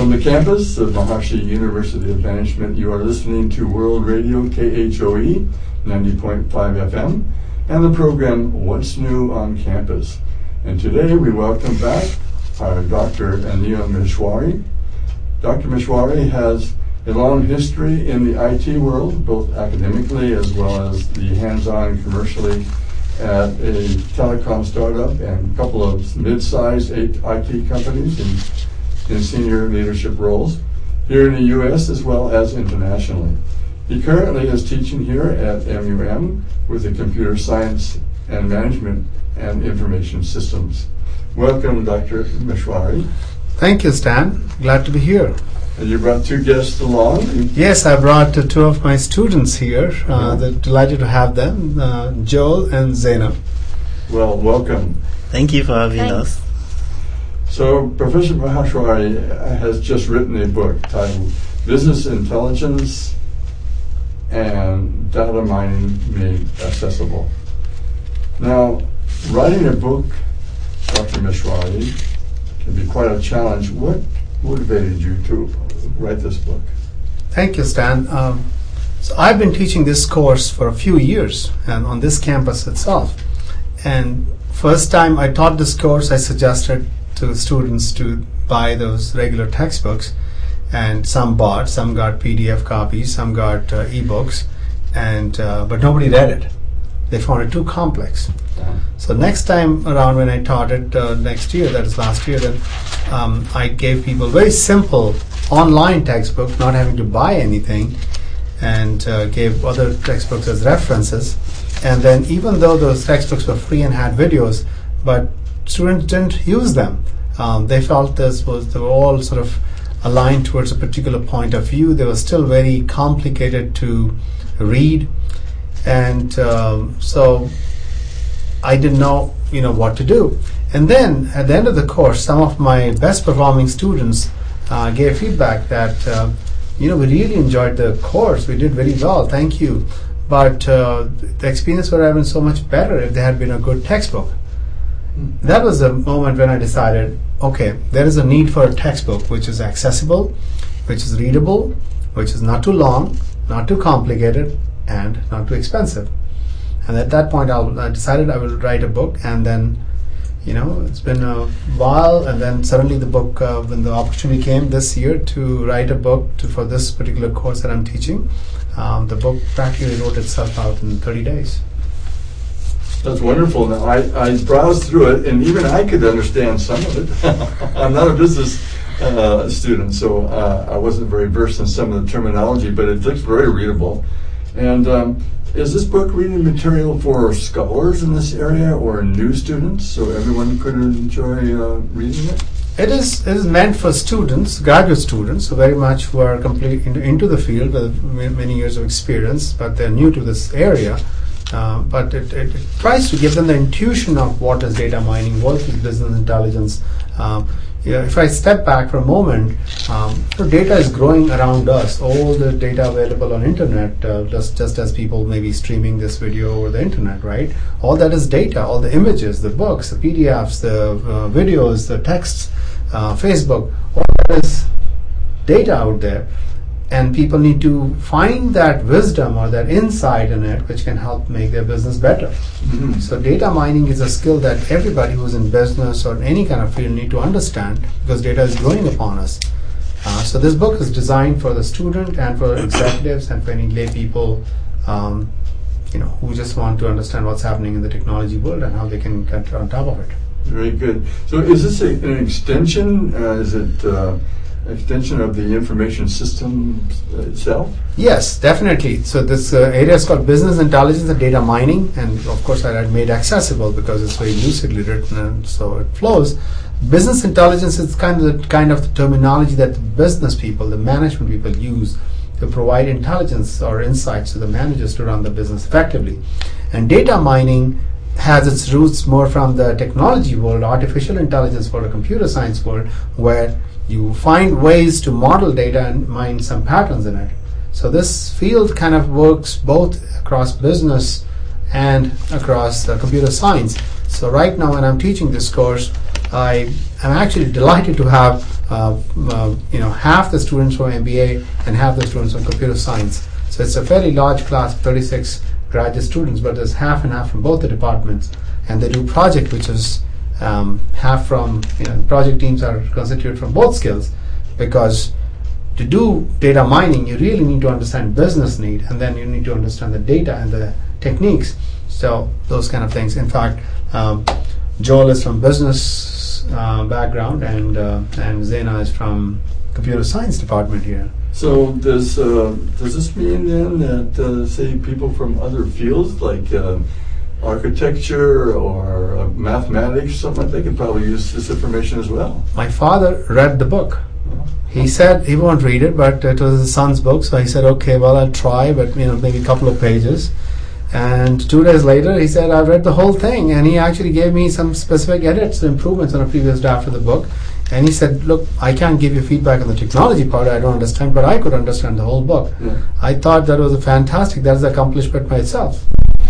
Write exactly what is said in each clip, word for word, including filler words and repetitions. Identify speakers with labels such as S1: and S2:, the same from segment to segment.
S1: From the campus of Maharishi University of Management, you are listening to World Radio K H O E ninety point five F M and the program What's New on Campus. And today we welcome back our Doctor Anil Maheshwari. Doctor Maheshwari has a long history in the I T world, both academically as well as the hands-on commercially at a telecom startup and a couple of mid-sized I T companies in, in senior leadership roles here in the U S as well as internationally. He currently is teaching here at M U M with the Computer Science and Management and Information Systems. Welcome, Doctor Maheshwari.
S2: Thank you, Stan. Glad to be here.
S1: And you brought two guests along?
S2: Yes, I brought uh, two of my students here. Uh,
S1: yeah.
S2: Delighted to have them, uh, Joel and Zainab.
S1: Well, welcome.
S3: Thank you for having
S4: Thanks.
S3: us.
S1: So, Professor Maheshwari has just written a book titled Business Intelligence and Data Mining Made Accessible. Now, writing a book, Doctor Maheshwari, can be quite a challenge. What motivated you to write this book?
S2: Thank you, Stan. Um, so I've been teaching this course for a few years and on this campus itself. And first time I taught this course, I suggested to students to buy those regular textbooks, and some bought, some got P D F copies, some got uh, e-books, and uh, but nobody read it. They found it too complex.
S1: Yeah.
S2: So next time around when I taught it uh, next year, that is last year, then um, I gave people very simple online textbook, not having to buy anything, and uh, gave other textbooks as references. And then even though those textbooks were free and had videos, but students didn't use them. Um, they felt this was, they were all sort of aligned towards a particular point of view. They were still very complicated to read. And um, so I didn't know, you know, what to do. And then at the end of the course, some of my best performing students uh, gave feedback that, uh, you know, we really enjoyed the course. We did very well. Thank you. But uh, the experience would have been so much better if there had been a good textbook. Mm. That was the moment when I decided, okay, there is a need for a textbook which is accessible, which is readable, which is not too long, not too complicated, and not too expensive. And at that point, I'll, I decided I will write a book. And then, you know, it's been a while, and then suddenly the book, uh, when the opportunity came this year to write a book to, for this particular course that I'm teaching, um, the book practically wrote itself out in thirty days.
S1: That's wonderful. Now, I, I browsed through it, and even I could understand some of it. I'm not a business uh, student, so uh, I wasn't very versed in some of the terminology, but it looks very readable. And um, is this book reading material for scholars in this area or new students, so everyone could enjoy uh, reading it?
S2: It is, it is meant for students, graduate students, so very much who are complete into, into the field with many years of experience, but they're new to this area. Uh, but it, it, it tries to give them the intuition of what is data mining, what is business intelligence. Um, yeah, if I step back for a moment, um, so data is growing around us. All the data available on internet, uh, just just as people may be streaming this video over the internet, right? All that is data. All the images, the books, the P D Fs, the uh, videos, the texts, uh, Facebook. All that is data out there. And people need to find that wisdom or that insight in it which can help make their business better. Mm-hmm. So data mining is a skill that everybody who's in business or in any kind of field need to understand, because data is growing upon us. Uh, so this book is designed for the student and for executives and for any lay people um, you know, who just want to understand what's happening in the technology world and how they can get on top of it.
S1: Very good. So is this a, an extension? Uh, is it uh, extension of the information system itself?
S2: Yes, definitely. So this uh, area is called business intelligence and data mining, and of course I had made accessible because it's very lucidly written and so it flows. Business intelligence is kind of the kind of the terminology that the business people, the management people use to provide intelligence or insights to the managers to run the business effectively. And data mining has its roots more from the technology world, artificial intelligence world, or computer science world, where you find ways to model data and mine some patterns in it. So this field kind of works both across business and across uh, computer science. So right now when I'm teaching this course, I am actually delighted to have uh, uh, you know half the students from M B A and half the students from computer science. So it's a fairly large class, thirty-six graduate students, but there's half and half from both the departments, and they do project, which is um, half from you know project teams are constituted from both skills, because to do data mining, you really need to understand business need, and then you need to understand the data and the techniques. So those kind of things. In fact, um, Joel is from business uh, background, and uh, and Zena is from computer science department here.
S1: So does uh, does this mean then that uh, say people from other fields like uh, architecture or uh, mathematics, something like that, they could probably use this information as well?
S2: My father read the book. He said he won't read it, but it was his son's book, so he said, okay, well, I'll try, but you know, maybe a couple of pages. And two days later, he said, I've read the whole thing, and he actually gave me some specific edits, improvements on a previous draft of the book. And he said, look, I can't give you feedback on the technology part, I don't understand, but I could understand the whole book. Yeah. I thought that was a fantastic, that's the accomplishment by itself.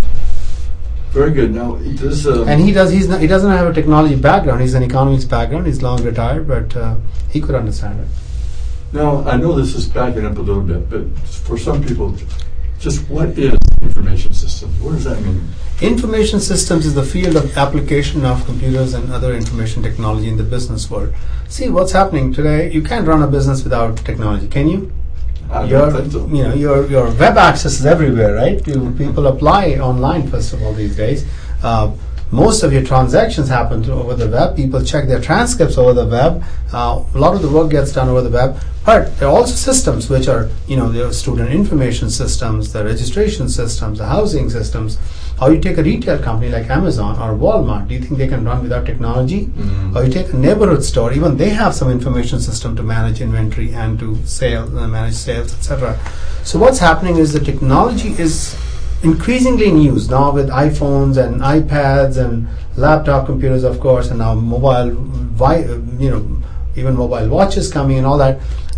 S1: Very good. Now, does, uh,
S2: and he does. He's not, he doesn't have a technology background. He's an economics background. He's long retired, but uh, he could understand it.
S1: Now, I know this is backing up a little bit, but for some people, just what is information systems? What does that mean?
S2: Information systems is the field of application of computers and other information technology in the business world. See what's happening today. You can't run a business without technology, can you?
S1: I
S2: your,
S1: don't think so.
S2: You know, your your web access is everywhere, right? You, people apply online first of all these days. Uh, most of your transactions happen to, over the web. People check their transcripts over the web. Uh, a lot of the work gets done over the web. But there are also systems which are, you know, the student information systems, the registration systems, the housing systems. Or you take a retail company like Amazon or Walmart. Do you think they can run without technology? Mm-hmm. Or you take a neighborhood store. Even they have some information system to manage inventory and to sales, uh, manage sales, et cetera. So what's happening is the technology is increasingly in use now with iPhones and iPads and laptop computers, of course, and now mobile, vi- you know, even mobile watches coming and all that.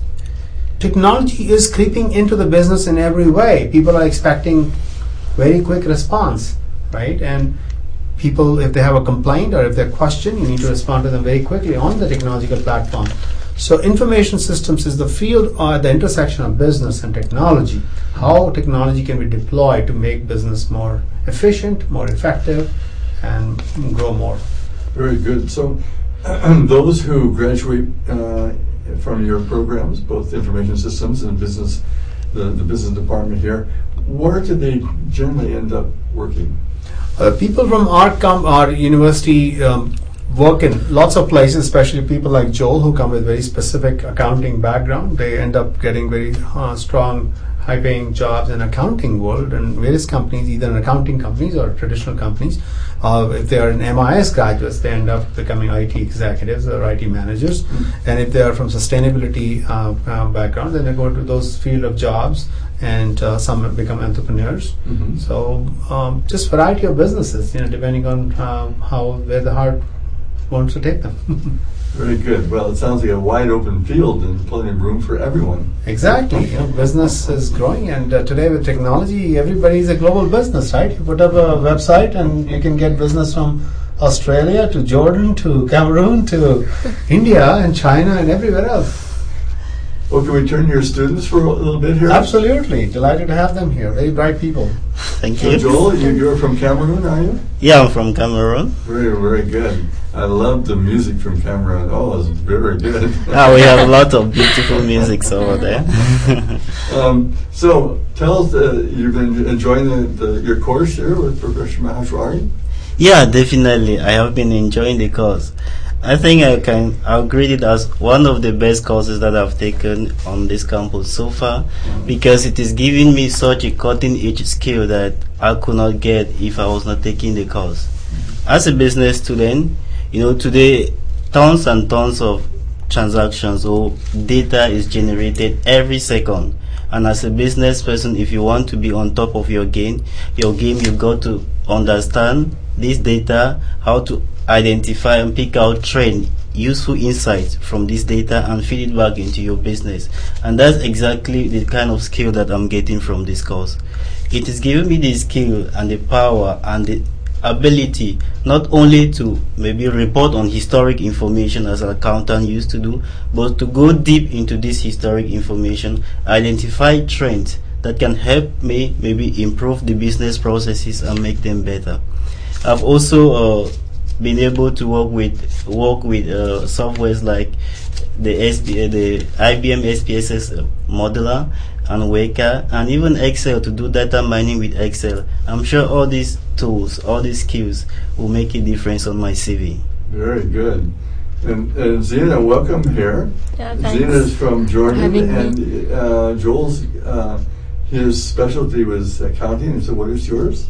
S2: Technology is creeping into the business in every way. People are expecting very quick response, right? And people, if they have a complaint or if they question, you need to respond to them very quickly on the technological platform. So information systems is the field at the intersection of business and technology. How technology can be deployed to make business more efficient, more effective, and grow more.
S1: Very good. So those who graduate uh, from your programs, both information systems and business, the, the business department here, where do they generally end up working?
S2: Uh, people from our, com- our university um, work in lots of places, especially people like Joel who come with very specific accounting background. They end up getting very uh, strong, high-paying jobs in accounting world and various companies, either in accounting companies or traditional companies. Uh, if they are in M I S graduates, they end up becoming I T executives or I T managers. Mm-hmm. And if they are from sustainability uh, uh, background, then they go to those field of jobs, and uh, some become entrepreneurs. Mm-hmm. So um, just variety of businesses, you know, depending on uh, how where the heart wants to take them.
S1: Very good. Well, it sounds like a wide open field and plenty of room for everyone.
S2: Exactly. You know, business is growing, and uh, today with technology, everybody is a global business, right? You put up a website, and you can get business from Australia to Jordan to Cameroon to India and China and everywhere else.
S1: Well, can we turn to your students for a little bit here?
S2: Absolutely. Delighted to have them here. Very bright people.
S3: Thank
S1: so
S3: you.
S1: Joel, you, you're from Cameroon, are you?
S3: Yeah, I'm from Cameroon.
S1: Very, very good. I love the music from Cameroon. Oh, it's very good.
S3: Ah, we have a lot of beautiful music over there.
S1: um, so, tell us, uh, you've been enjoying the, the, your course here with Professor Maheshwari?
S3: Yeah, definitely. I have been enjoying the course. I think I can I'll grade it as one of the best courses that I've taken on this campus so far, mm-hmm. because it is giving me such a cutting-edge skill that I could not get if I was not taking the course. Mm-hmm. As a business student, you know, today tons and tons of transactions or data is generated every second. And as a business person, if you want to be on top of your game, your game, you've got to understand this data, how to identify and pick out trend, useful insights from this data and feed it back into your business. And that's exactly the kind of skill that I'm getting from this course. It is giving me the skill and the power and the ability not only to maybe report on historic information as an accountant used to do, but to go deep into this historic information, identify trends that can help me maybe improve the business processes and make them better. I've also uh, been able to work with work with uh, softwares like the S B, uh, the I B M S P S S modeler and Weka, and even Excel to do data mining with Excel. I'm sure all these tools, all these skills will make a difference on my C V.
S1: Very good. And, and Zena, welcome here.
S4: Yeah, thanks.
S1: Zena is from Jordan,
S4: Having
S1: and uh, Joel's uh, his specialty was accounting. And so, what is yours?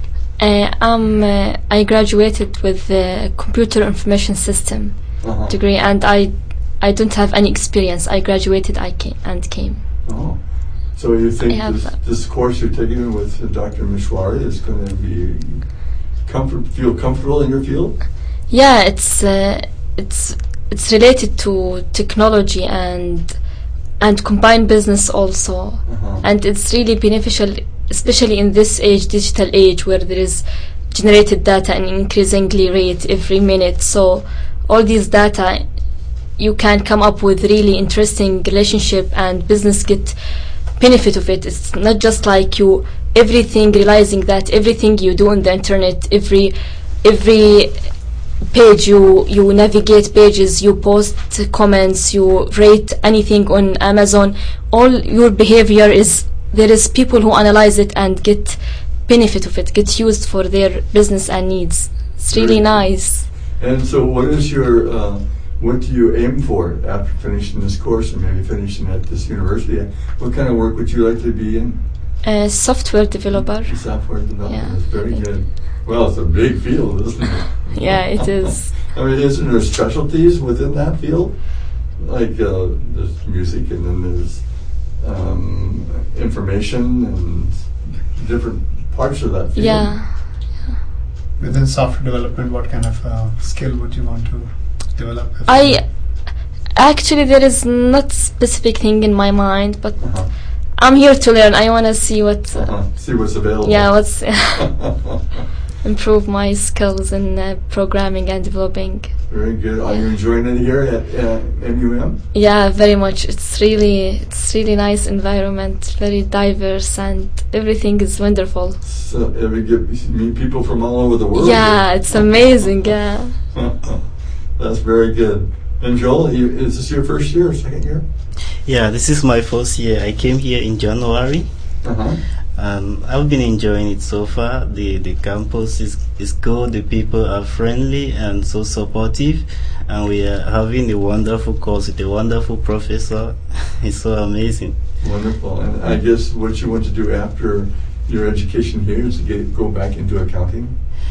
S4: Uh, I'm, uh, I graduated with the computer information system
S1: Uh-huh.
S4: degree, and I I don't have any experience. I graduated I came and came.
S1: Oh. So you think
S4: I have
S1: this,
S4: that.
S1: this course you're taking with uh, Doctor Mishwari is going to be comfort, feel comfortable in your field?
S4: Yeah, it's uh, it's it's related to technology and and combined business also,
S1: Uh-huh.
S4: and it's really beneficial, especially in this age, digital age, where there is generated data and increasingly rate every minute. So all these data, you can come up with really interesting relationship, and business get benefit of it. It's not just like you everything realizing that everything you do on the internet, every every page you you navigate pages, you post comments, you rate anything on Amazon, all your behavior is there is people who analyze it and get benefit of it, get used for their business and needs. It's really
S1: Very
S4: nice.
S1: And so, what is your uh, what do you aim for after finishing this course and maybe finishing at this university? What kind of work would you like to be in?
S4: A software developer.
S1: Software development.
S4: Yeah.
S1: That's very good. Well, it's a big field, isn't it?
S4: Yeah, it is.
S1: I mean, isn't there specialties within that field? Like uh, there's music, and then there's um, information, and different parts of that field.
S4: Yeah.
S2: Within software development, what kind of uh, skill would you want to develop? if-
S4: I actually there is not specific thing in my mind, but
S1: Uh-huh.
S4: I'm here to learn. I want to see what uh,
S1: Uh-huh. See what's available.
S4: yeah, what's improve my skills in uh, programming and developing.
S1: Very good. Are you enjoying it here at uh, M U M?
S4: Yeah, very much. It's really it's really nice environment, very diverse, and everything is wonderful.
S1: So, uh, we get meet people from all over the world.
S4: Yeah, it's amazing. Yeah.
S1: That's very good. And Joel, you, is this your first year or second year?
S3: Yeah, this is my first year. I came here in January.
S1: Uh-huh.
S3: Um, I've been enjoying it so far. The the campus is, is good. The people are friendly and so supportive, and we are having a wonderful course with a wonderful professor. It's so amazing.
S1: Wonderful. And I guess what you want to do after your education here is to get go back into accounting?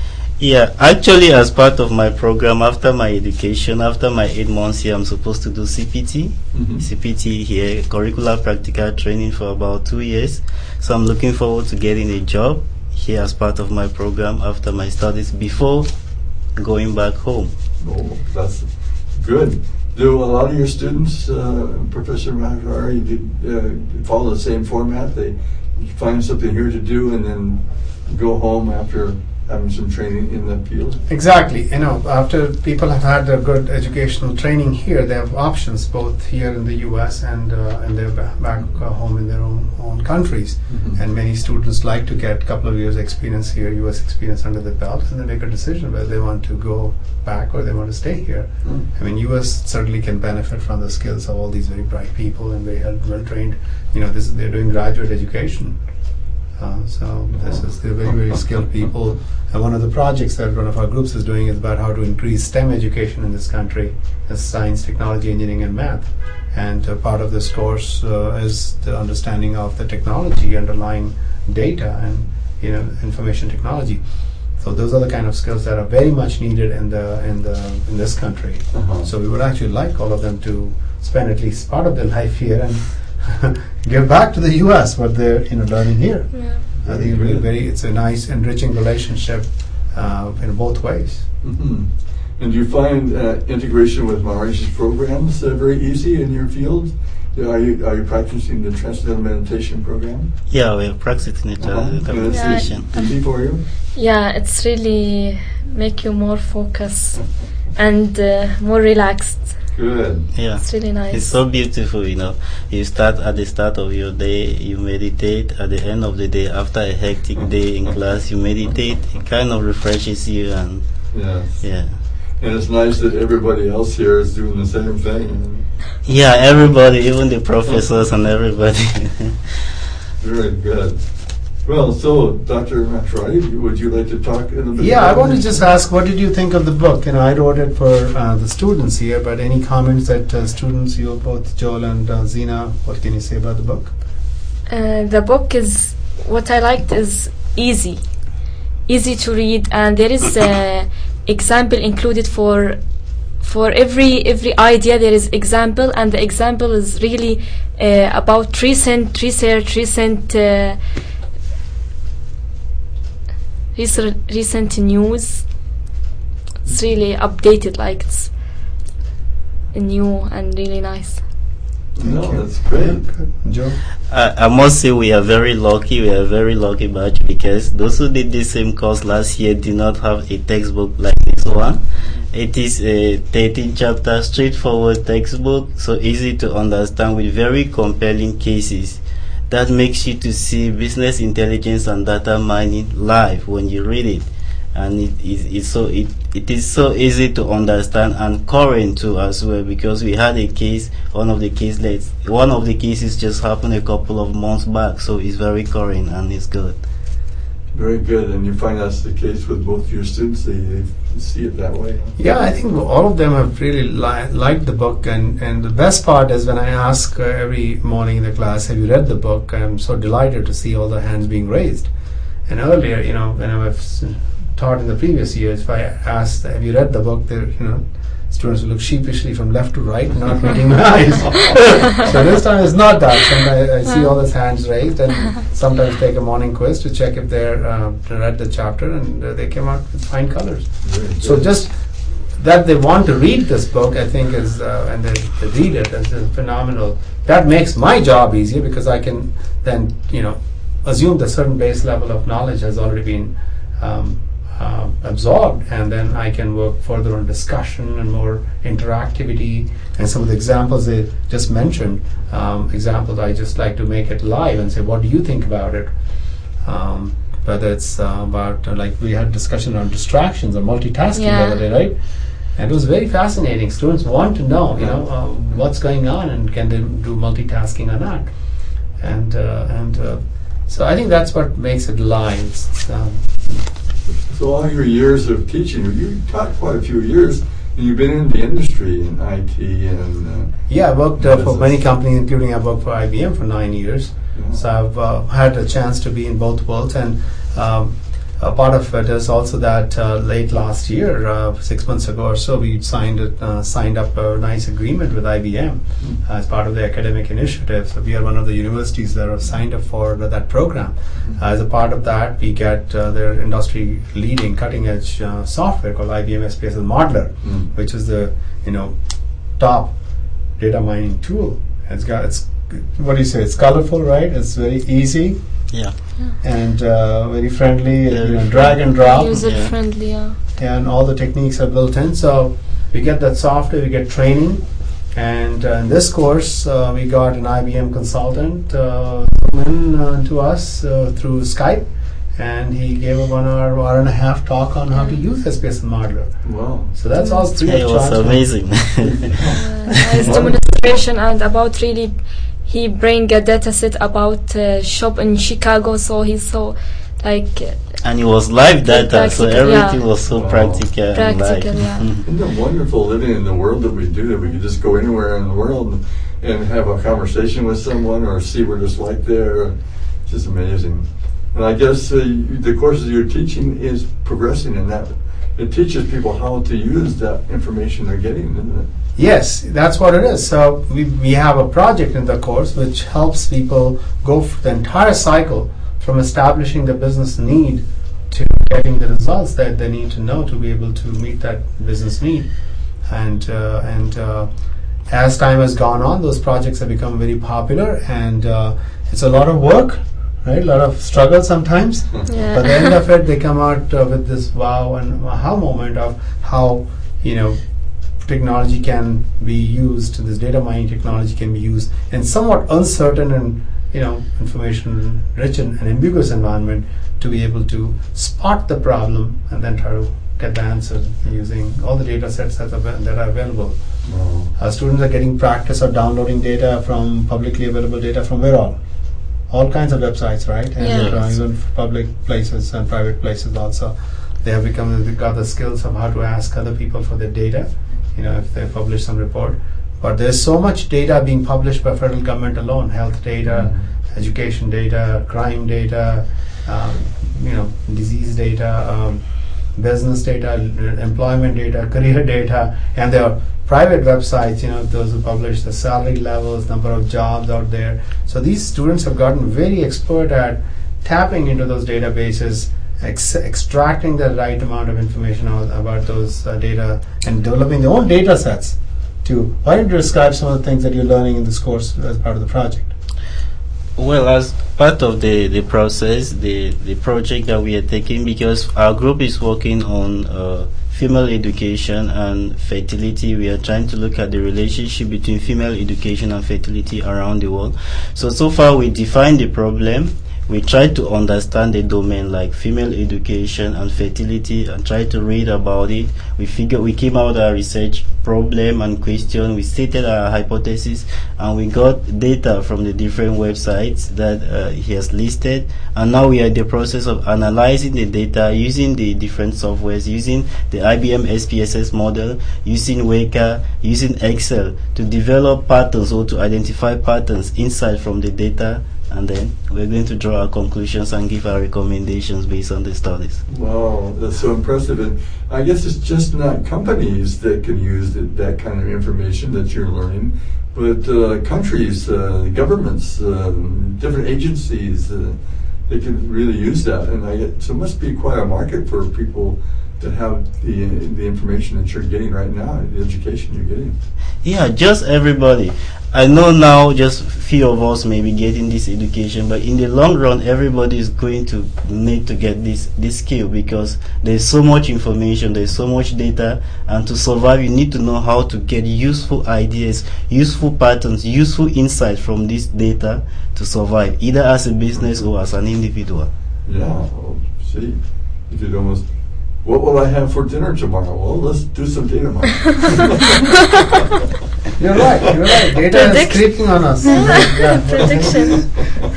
S3: Yeah, actually, as part of my program, after my education, after my eight months here, I'm supposed to do C P T.
S1: Mhm.
S3: C P T here, curricular practical training for about two years. So I'm looking forward to getting a job here as part of my program after my studies before going back home.
S1: Oh, that's good. Do a lot of your students, uh, Professor Mahari, uh, follow the same format? They find something here to do and then go home after having some training in that field?
S2: Exactly. You know, after people have had a good educational training here, they have options both here in the U S and uh, and they're ba- back uh, home in their own own countries.
S1: Mhm.
S2: And many students like to get a couple of years experience here, U S experience under the belt, and then make a decision whether they want to go back or they want to stay here.
S1: Mm.
S2: I mean, U S certainly can benefit from the skills of all these very bright people and very well trained. You know, this is, they're doing graduate education. Uh, so this is they're very very skilled people. And one of the projects that one of our groups is doing is about how to increase STEM education in this country, as science, technology, engineering, and math. And uh, part of this course uh, is the understanding of the technology underlying data and you know information technology. So those are the kind of skills that are very much needed in the in the in this country.
S1: Uh-huh.
S2: So we would actually like all of them to spend at least part of their life here and give back to the U S what they're you know learning here.
S4: Yeah.
S2: I think it really very it's a nice enriching relationship uh, in both ways.
S1: Mm-hmm. And do you find uh, integration with Maharish's programs uh, very easy in your field? Yeah, Are you are you practicing the Transcendental Meditation program?
S3: Yeah, we're practicing it.
S1: Uh-huh.
S3: Uh,
S1: And it's
S4: Yeah.
S3: meditation.
S1: easy for you?
S4: Yeah, it's really make you more focused and uh, more relaxed.
S1: Good.
S3: Yeah.
S4: It's really nice.
S3: It's so beautiful, you know. You start at the start of your day, you meditate. At the end of the day, after a hectic day in class, you meditate. It kind of refreshes you, and
S1: Yes.
S3: yeah,
S1: And it's nice that everybody else here is doing the same thing.
S3: yeah. Everybody, even the professors and everybody.
S1: Very good. Well, so Doctor Matradi, would you like to talk a little bit?
S2: Yeah, I
S1: about
S2: want to
S1: it?
S2: just ask, what did you think of the book? You know, I wrote it for uh, the students here, but any comments that uh, students, you both, Joel and uh, Zina, what can you say about the book?
S4: Uh, the book is, what I liked is easy, easy to read, and there is a example included for for every every idea. There is example, and the example is really uh, about recent research, recent uh, recent recent news. It's really updated, like it's new and really nice.
S1: No,
S2: Thank you.
S1: that's great.
S2: Good. Joe?
S3: I, I must say we are very lucky. We are a very lucky batch, because those who did the same course last year did not have a textbook like this one. It is a thirteen chapter straightforward textbook, so easy to understand with very compelling cases. That makes you to see business intelligence and data mining live when you read it, and it is it's so it, it is so easy to understand and current too as well, because we had a case, one of the case let one of the cases just happened a couple of months back, so it's very current and it's good.
S1: Very good. And you find that's the case with both your students. They, they see it that way. Huh?
S2: Yeah, I think all of them have really li- liked the book, and, and the best part is when I ask uh, every morning in the class, have you read the book? I'm so delighted to see all the hands being raised. And earlier, you know, when I was taught in the previous years, if I asked, have you read the book, there, you know, students would look sheepishly from left to right, not meeting my eyes. So this time it's not that. Sometimes I see all these hands raised, and sometimes take a morning quiz to check if they're uh, read the chapter, and uh, they came out with fine colors.
S1: Very good.
S2: So just that they want to read this book, I think, is uh, and they, they read it is, is phenomenal. That makes my job easier, because I can then, you know, assume the certain base level of knowledge has already been um, uh, absorbed, and then I can work further on discussion and more interactivity. And some of the examples they just mentioned, um, examples I just like to make it live and say, what do you think about it? Um, whether it's uh, about, uh, like we had discussion on distractions or multitasking
S4: Yeah.
S2: the other day, right? And it was very fascinating. Students want to know, you know, uh, what's going on, and can they do multitasking or not? And uh, and uh, so I think that's what makes it live. It's, um,
S1: So all your years of teaching, you taught quite a few years, and you've been in the industry in I T and uh,
S2: yeah, I worked uh, for
S1: Business.
S2: many companies, including I worked for I B M for nine years.
S1: yeah.
S2: So I've uh, had a chance to be in both worlds, and um, a part of it is also that uh, late last year, uh, six months ago or so, we signed it, uh, signed up a nice agreement with I B M
S1: Mm.
S2: as part of the academic initiative. So we are one of the universities that are signed up for that program.
S1: Mm.
S2: As a part of that, we get uh, their industry-leading, cutting-edge uh, software called I B M S P S L Modeler,
S1: Mm.
S2: which is the you know top data mining tool. It's got it's what do you say? It's colorful, right? It's very easy
S3: Yeah.
S2: and uh, very friendly.
S3: Very
S2: you know,
S3: friendly.
S2: drag and drop,
S4: User
S3: Yeah.
S4: friendly, yeah.
S2: and all the techniques are built in. So we get that software, we get training, and uh, in this course uh, we got an I B M consultant uh, come in uh, to us uh, through Skype, and he gave a one hour, hour and a half talk on how to use S P S L Modeler.
S1: Wow.
S2: So that's all free
S3: It
S2: of
S3: was
S2: charge.
S3: amazing.
S4: Uh, nice demonstration, and about really he bring a data set about uh, shop in Chicago, so he's so like uh,
S3: And it was live data, so
S4: Practical,
S3: everything
S4: yeah.
S3: was so
S1: Wow.
S3: practical, and
S4: Practical,
S3: live.
S4: yeah.
S1: Isn't it wonderful living in the world that we do, that we can just go anywhere in the world and, and have a conversation with someone or see what it's like there? It's just amazing. And I guess uh, you- the courses you're teaching is progressing in that. It teaches people how to use that information they're getting, isn't it?
S2: Yes, that's what it is. So we, we have a project in the course which helps people go f- the entire cycle from establishing the business need to getting the results that they need to know to be able to meet that business need. And uh, and uh, as time has gone on, those projects have become very popular, and uh, it's a lot of work, right? A lot of struggle sometimes.
S4: Yeah.
S2: But at the end of it, they come out uh, with this wow and aha moment of how, you know, technology can be used, this data mining technology can be used in somewhat uncertain and, you know, information rich and, and ambiguous environment to be able to spot the problem and then try to get the answer using all the data sets that are, that are available.
S1: Wow.
S2: Our students are getting practice of downloading data from publicly available data from where all? All kinds of websites, right? And
S4: Yeah.
S2: uh, even public places and private places also. They have become, they've got the skills of how to ask other people for their data, you know, if they publish some report. But there's so much data being published by federal government alone, health data,
S1: Mhm.
S2: education data, crime data, um, you know, disease data, um, business data, l- employment data, career data, and there are private websites, you know, those who publish the salary levels, number of jobs out there. So these students have gotten very expert at tapping into those databases, ex- extracting the right amount of information out about those uh, data, and developing their own data sets. To why don't you describe some of the things that you're learning in this course as part of the project?
S3: Well, as part of the, the process, the, the project that we are taking, because our group is working on uh, female education and fertility, we are trying to look at the relationship between female education and fertility around the world. So, so far we defined the problem. We tried to understand the domain like female education and fertility and try to read about it. We figured we came out with our research problem and question. We stated our hypothesis and we got data from the different websites that uh, he has listed. And now we are in the process of analyzing the data using the different softwares, using the I B M S P S S model, using Weka, using Excel to develop patterns or to identify patterns inside from the data. And then we're going to draw our conclusions and give our recommendations based on the studies.
S1: Wow, that's so impressive. And I guess it's just not companies that can use th- that kind of information that you're learning, but uh, countries, uh, governments, uh, different agencies, uh, they can really use that. And I get, so it must be quite a market for people that have the the information that you're getting right now, the education you're getting.
S3: Yeah, just everybody. I know now just few of us may be getting this education, but in the long run everybody is going to need to get this this skill because there's so much information, there's so much data, and to survive you need to know how to get useful ideas, useful patterns, useful insights from this data to survive, either as a business or as an individual.
S1: Yeah, well, see, if you'd almost, what will I have for dinner tomorrow? Well, let's do some data mining.
S2: You're right, you're right. Data
S4: Predict-
S2: is creeping on us. Yeah.
S4: Prediction.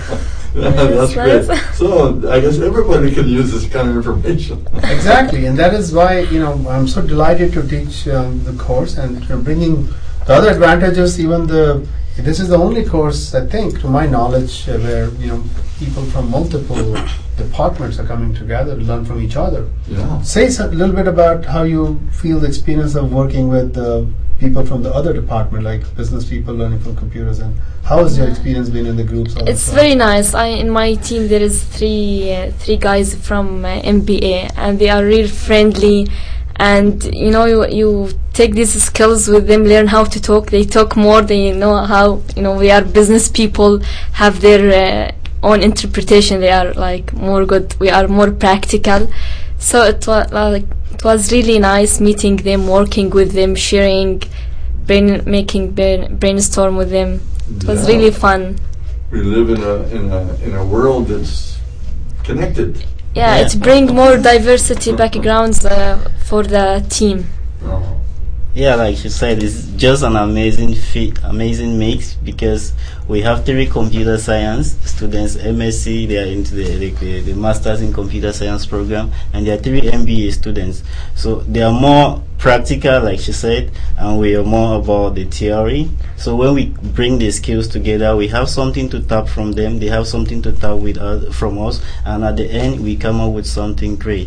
S1: Yeah, that's
S4: Yes,
S1: great.
S4: nice.
S1: So I guess everybody can use this kind of information.
S2: Exactly, and that is why, you know, I'm so delighted to teach um, the course and uh, bringing the other advantages. Even the this is the only course, I think, to my knowledge, uh, where, you know, people from multiple departments are coming together to learn from each other.
S1: Yeah.
S2: Say a little bit about how you feel the experience of working with uh, people from the other department, like business people learning from computers, and how has your experience been in the groups? all
S4: It's
S2: the time?
S4: very nice. I in my team there is three uh, three guys from uh, M B A, and they are real friendly. And you know, you, you take these skills with them, learn how to talk. They talk more. They know how, you know, we are business people, have their uh, own interpretation. They are like more good. We are more practical. So it was like it was really nice meeting them, working with them, sharing, brain making brain, brainstorm with them. It was
S1: Yeah.
S4: really fun.
S1: We live in a in a in a world that's connected.
S4: Yeah,
S3: Yeah.
S4: it bring more diversity backgrounds uh, for the team.
S1: Oh.
S3: Yeah, like you said, it's just an amazing fit, amazing mix because we have three computer science students, M S c, they are into the, the, the, the Masters in Computer Science program, and there are three M B A students. So they are more practical, like she said, and we are more about the theory. So when we bring the skills together, we have something to tap from them, they have something to tap with us, from us, and at the end we come up with something great.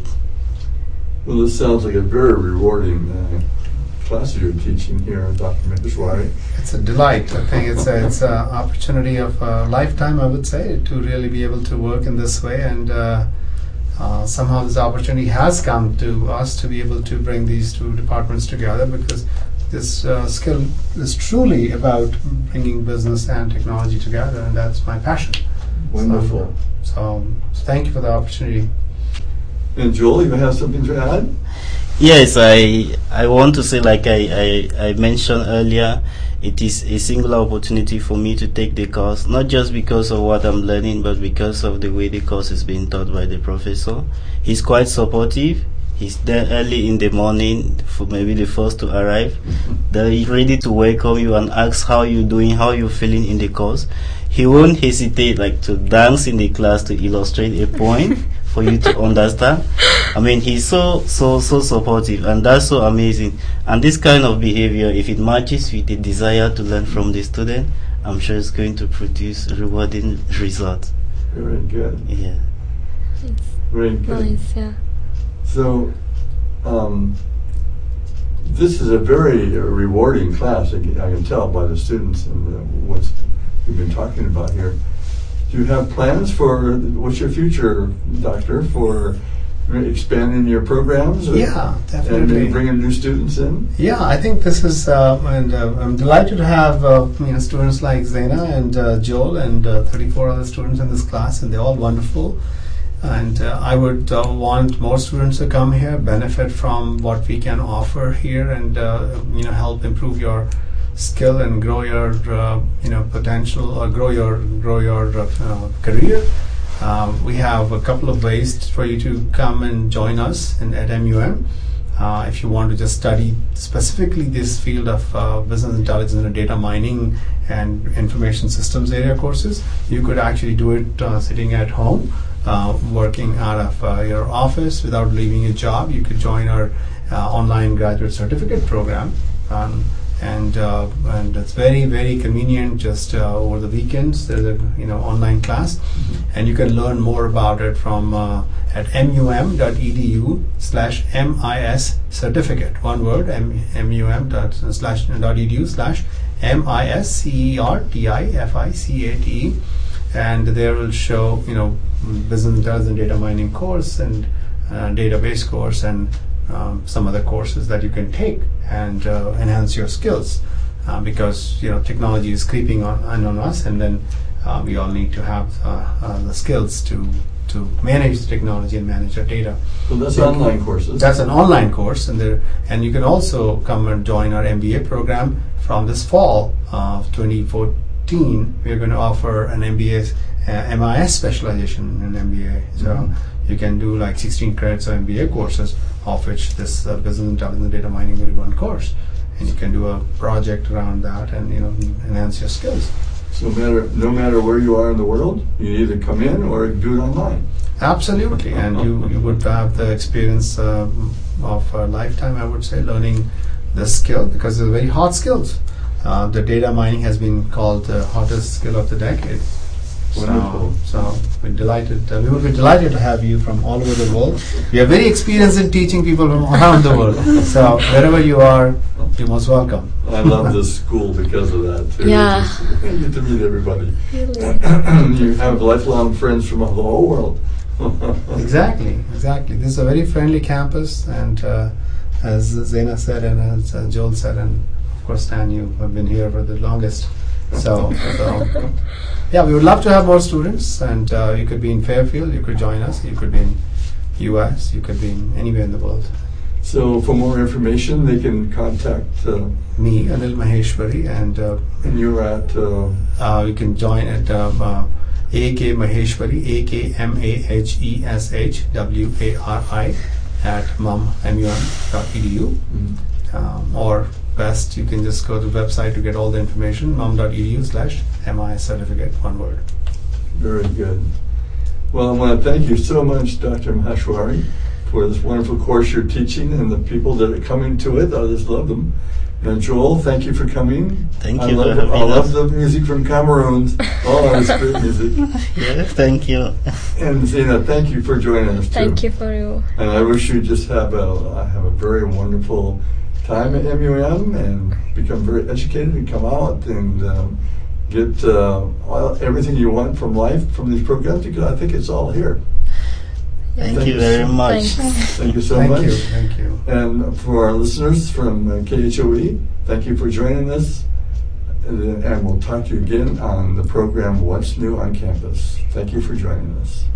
S1: Well, this sounds like a very rewarding uh, class you're teaching here, Doctor Maheshwari.
S2: It's a delight. I think it's a, it's an opportunity of a lifetime, I would say, to really be able to work in this way. And uh, uh, somehow this opportunity has come to us to be able to bring these two departments together, because this uh, skill is truly about bringing business and technology together, and that's my passion.
S1: Wonderful.
S2: So, so thank you for the opportunity.
S1: And Joel, you have something to add?
S3: Yes, I I want to say, like I, I, I mentioned earlier, it is a singular opportunity for me to take the course, not just because of what I'm learning, but because of the way the course is being taught by the professor. He's quite supportive. He's there early in the morning, for maybe the first to arrive. They're ready to welcome you and ask how you're doing, how you're feeling in the course. He won't hesitate like to dance in the class to illustrate a point for you to understand. I mean, he's so, so, so supportive, and that's so amazing. And this kind of behavior, if it matches with the desire to learn from the student, I'm sure it's going to produce rewarding results.
S1: Very good.
S3: Yeah.
S1: Very good.
S4: Nice, yeah.
S1: So, um, this is a very uh, rewarding class. I can, I can tell by the students and uh, what we've been talking about here. Do you have plans for what's your future, Doctor, for expanding your programs? Or,
S2: Yeah,
S1: and
S2: definitely.
S1: maybe bringing new students in?
S2: Yeah, I think this is, uh, and uh, I'm delighted to have uh, you know students like Zaina and uh, Joel and uh, thirty-four other students in this class, and they're all wonderful. And uh, I would uh, want more students to come here, benefit from what we can offer here, and uh, you know help improve your skill and grow your uh, you know potential, or grow your grow your uh, career. Um, we have a couple of ways for you to come and join us in, at M U M. Uh, if you want to just study specifically this field of uh, business intelligence and data mining and information systems area courses, you could actually do it uh, sitting at home, uh, working out of uh, your office without leaving your job. You could join our uh, online graduate certificate program. Um, and uh, and it's very very convenient. Just uh, over the weekends, there's a you know online class, and you can learn more about it from uh, at mum.edu slash mis certificate. One word, mum dot slash dot edu slash mis c e r t i f i c a t e, and there will show you know business intelligence data mining course and uh, database course and Um, some other courses that you can take and uh, enhance your skills, uh, because you know technology is creeping on, on us, and then uh, we all need to have uh, uh, the skills to to manage the technology and manage our data.
S1: So that's
S2: So
S1: online courses.
S2: That's an online course, and there and you can also come and join our M B A program from this fall of twenty fourteen. We're going to offer an M B A uh, M I S specialization in M B A. So
S1: Mm-hmm.
S2: you can do like sixteen credits of M B A courses, of which this uh, business intelligence and data mining will be one course, and you can do a project around that and you know enhance your skills.
S1: So no matter, no matter where you are in the world, you either come in or do it online.
S2: Absolutely, and you, you would have the experience uh, of a lifetime, I would say, learning this skill, because it's very hot skills. Uh, the data mining has been called the hottest skill of the decade.
S1: Wonderful.
S2: So, so we're delighted. Uh, we would be delighted to have you from all over the world. We are very experienced in teaching people from around the world. So wherever you are, you're most welcome.
S1: I love this school because of that, too.
S4: Yeah.
S1: You get to meet everybody.
S4: Really?
S1: You have lifelong friends from the whole world.
S2: Exactly, exactly. This is a very friendly campus, and uh, as Zaina said, and as uh, Joel said, and of course Stan, you have been here for the longest. So, so yeah, we would love to have more students, and uh, you could be in Fairfield, you could join us, you could be in U S, you could be in anywhere in the world.
S1: So for more information, they can contact, uh,
S2: Me, Anil Maheshwari, and uh,
S1: and you're at, uh,
S2: uh, you can join at um, uh, A K Maheshwari, A K M A H E S H W A R I, at mum dot e d u. Um, or best, you can just go to the website to get all the information, mum.edu slash MI certificate, one word.
S1: very good. Well, I want to thank you so much, Doctor Maheshwari, for this wonderful course you're teaching, and the people that are coming to it. I just love them. And Joel, thank you for coming.
S3: Thank
S1: I
S3: you
S1: love,
S3: for having
S1: I love
S3: us.
S1: the music from Cameroon. Oh, it's great music.
S3: Yeah, thank you.
S1: And Zena, thank you for joining us too.
S4: Thank you for you.
S1: And I wish you just have a have a very wonderful time at M U M and become very educated and come out and um, get uh, all, everything you want from life from these programs, because I think it's all here.
S3: Thank,
S1: Thank
S3: you
S1: you
S3: very much.
S4: Thanks.
S1: Thank you so
S2: Thank
S1: much.
S2: you, thank you.
S1: And for our listeners from uh, K H O E, Thank you for joining us, and, and we'll talk to you again on the program What's New on Campus. Thank you for joining us.